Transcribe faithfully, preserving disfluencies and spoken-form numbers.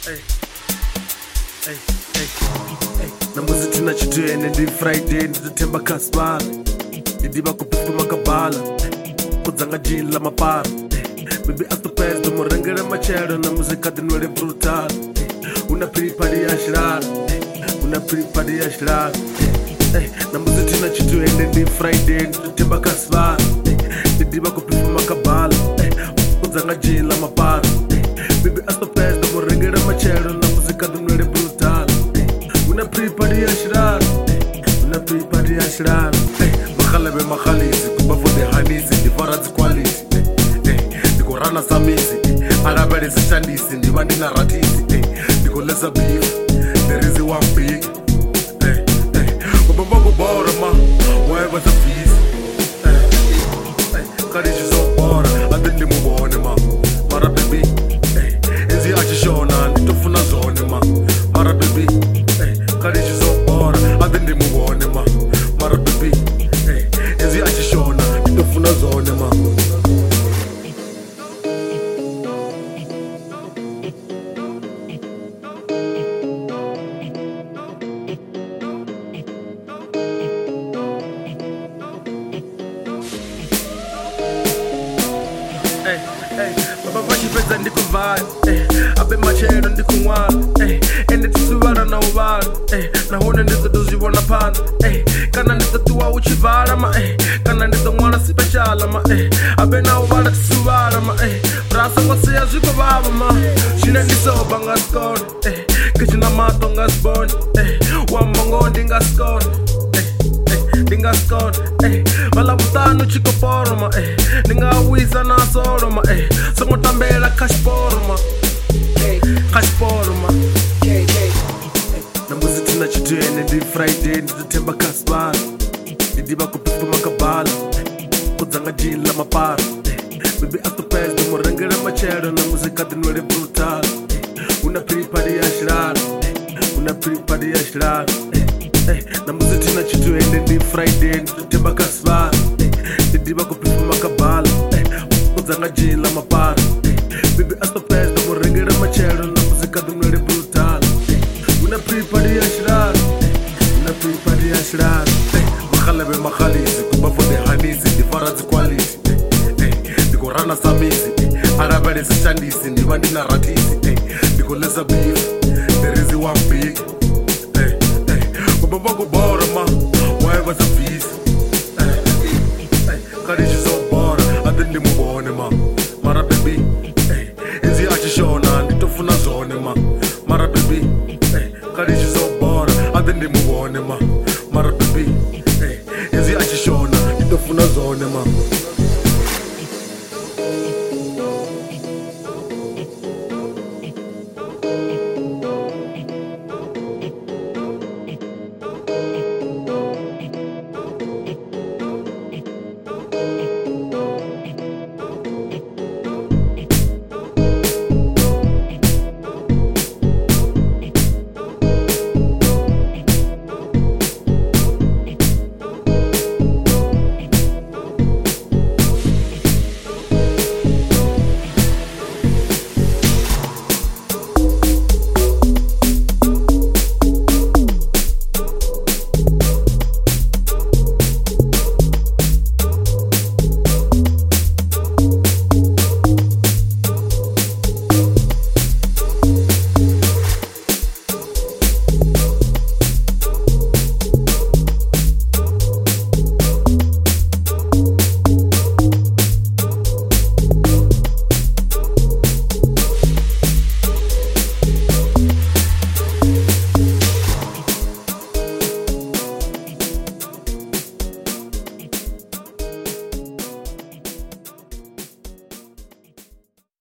Namuzi tina chitene ndi Friday nditatemba kasbala ndidiba kupifu makabala kudzanga jini la mapara baby after pass do morengere machero na muzika dinwele brutal una pripadi ya shirara una pripadi ya shirara namuzi tina chitene ndi Friday nditatemba kasbala ndidiba kupifu makabala kudzanga jini la mapara baby after pass do morengere machero na muzika dinwele brutal una pripadi ya shirara una pripadi ya shirara makhalabe makhalisi kubafode hanisi ndifaradzi quality ndikorana samizi alabele sishandisi ndiba ndinaratisi ndikolesa beef there is one big ubabako bora ma whatever the fees kadishi so bora ade ndimubone ma mara baby enzi achishona nditofuna zone ma mara baby kadishi so bora ade ndimubone ma mara baby enzi achishona nditofuna zone ma Baba vachipedza ndikuvhara abe machero ndikumwara ende tisivara na uvara nahone ndizotozvivona pano kana ndizotuwa uchivhara ma kana ndizomwara sipeshala ma abe na uvara tisivara ma brasa kwasiya zvikovava ma zvine ndisoba ngasikona kechina mato ngasibone wambongo ndingasikona ndingasikona valavutano chikoporoma ndingawisa na soloma songotambela kashporoma kashporoma namuzi tina chitene ndi Friday nditatemba kasbala ndidiba kupifu makabala kudzanga jini la mapara baby after pass do morengere machero na muzika dinwele brutal una pripadi ya shirara una pripadi ya shirara namuzi tina chitene ndi Friday nditatemba kasbala ndidiba kupifu makabala kudzanga jini la mapara baby after pass do morengere machero na muzika dinwele brutal una pripadi ya shirara una pripadi ya shirara makhalabe makhalisi kubafode hanisi ndifaradzi quality ndikorana samizi alabele sishandisi ndiba ndinaratisi ndikolesa beef there is one big ubabako bora ma whatever the fees kadishi so bora ade ndimubone ma mara baby enzi achishona nditofuna zone ma